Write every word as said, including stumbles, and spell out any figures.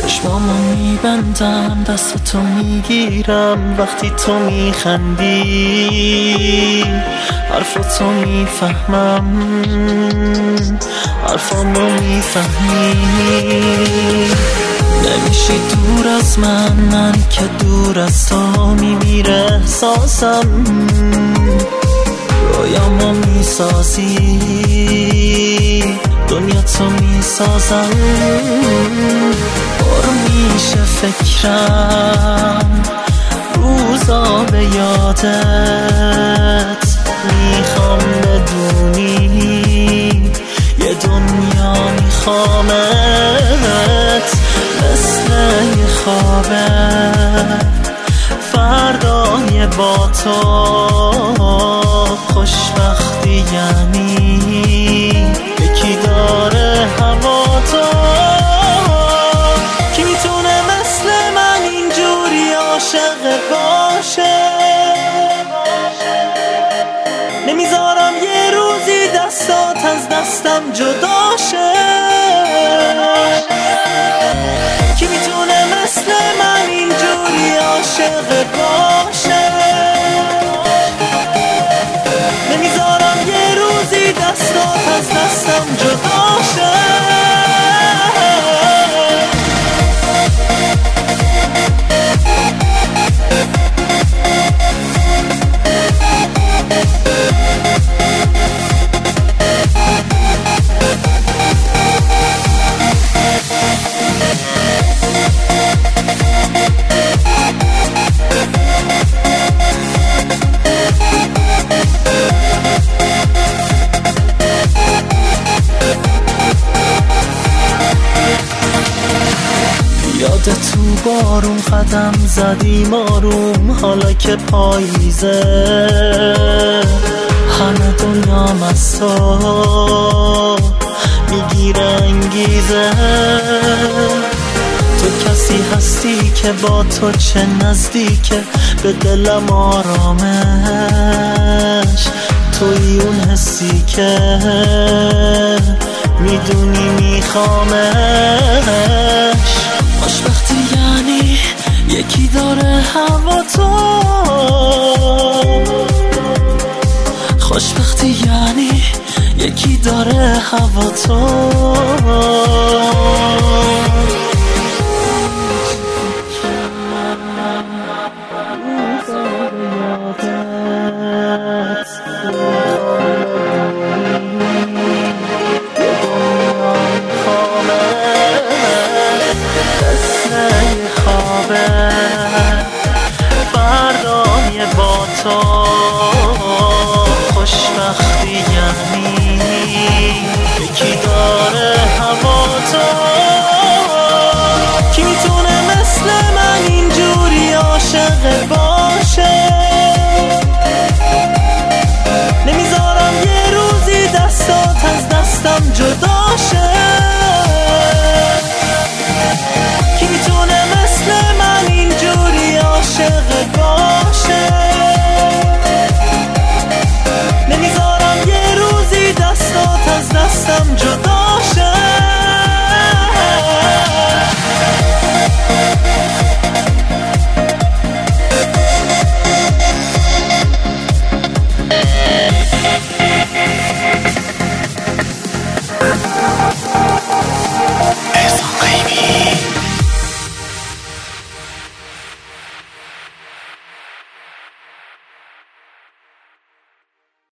چشمامو میبندم، دستتو میگیرم وقتی تو میخندی، حرفاتو میفهمم، حرفامو میفهمی. نمیشی دور از من، من که دور از تو میمیره احساسم. رویامو میسازی، دنیا تو میسازم. پر میشه فکرم روزا به یادت، میخوام بدونی یه دنیا میخوامت. مثل یه خوابه فردای با تو، خوشبختی یعنی یکی داره هوا تو. کی میتونه مثل من اینجوری عاشق باشه؟ نمیذارم یه روزی دستات از دستم جدا شه. کی میتونه مثل من اینجوری عاشق باشه؟ نمیذارم یه روزی دستات از دستم جدا شه. یاد تو بارون قدم زدیم آروم، حالا که پاییزه همه دنیا مستا میگیره انگیزه. تو کسی هستی که با تو چه نزدیکه به دلم آرامش. توی اون حسی که میدونی میخوامش. خوشبختی یعنی یکی داره هوا تو، خوشبختی یعنی یکی داره هوا تو. فردای با تو، خوشبختی یعنی یکی داره هوا تو. کی میتونه مثل من اینجوری عاشق باشه؟ نمیذارم یه روزی دستات از دستم جدا شه. کی میتونه مثل من اینجوری عاشق باشه؟ نمیذارم یه روزی دستات از دستم جدا شه. Hey, hey, hey.